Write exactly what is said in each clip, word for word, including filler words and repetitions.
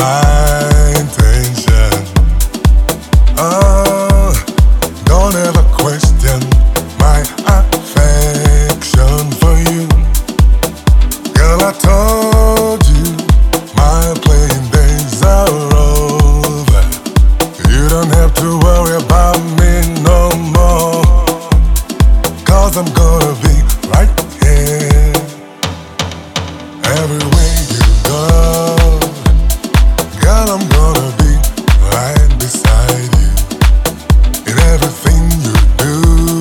my intention. Oh, don't ever question my affection for you. Girl, I told you my playing days are over. You don't have to worry about me no more, 'cause I'm gonna be right here everywhere you go. Girl, I'm gonna be right beside you in everything you do.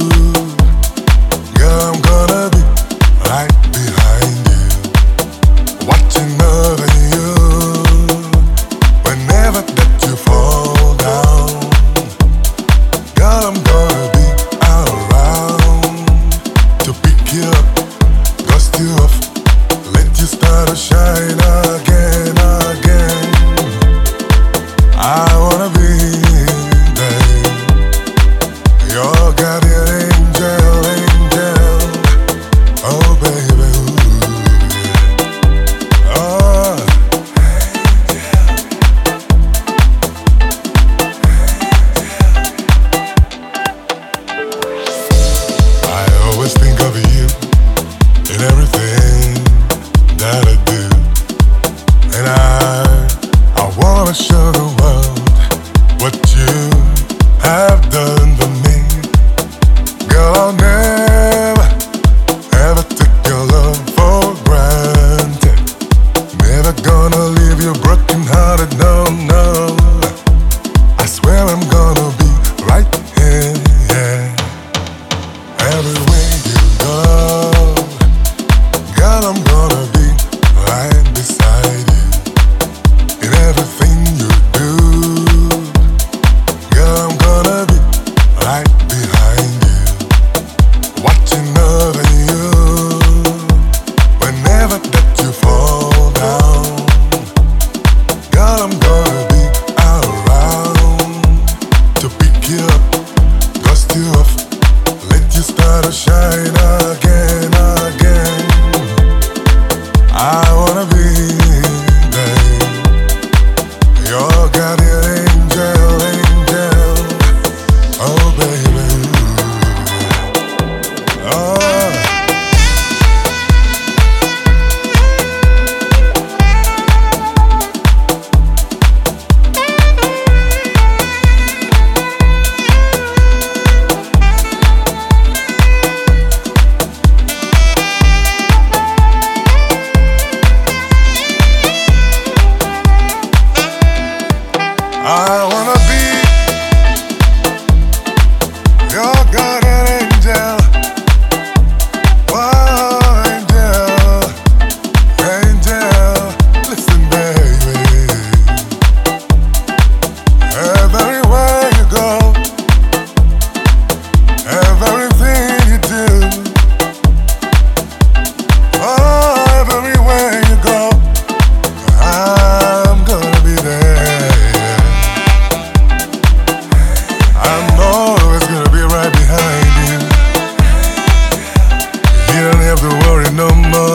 Girl, I'm gonna be right behind you, watching over you whenever that you fall down. Girl, I'm gonna be around to pick you up, dust you off, let you start to shine again, again. I wanna be there, your guardian angel, angel. Oh baby, ooh, yeah. Oh. I always think of you in everything that I do, and I I wanna show the world what you have done for me. Girl, I'll never ever take your love for granted. Never gonna leave you broken hearted, no, no. I swear I'm gonna be right here, yeah, everywhere you go. Girl, I'm gonna be right beside you in everything you do. Girl, I'm gonna be right behind you, watching over you whenever that you fall down. Girl, I'm gonna be around to pick you up, dust you off, let you start to shine again, again. I wanna be there, your guardian angel, angel. Oh baby, oh. I wanna be your guardian angel. Oh, angel, angel. Listen, baby. Everywhere you go, everything you do. Oh, everywhere you go, I'm gonna be there. I'm always gonna be right behind you. You don't have to worry no more.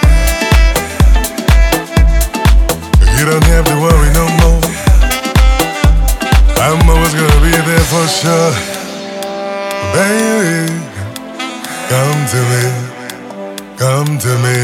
You don't have to worry no more. I'm always gonna be there for sure. Baby, come to me, come to me.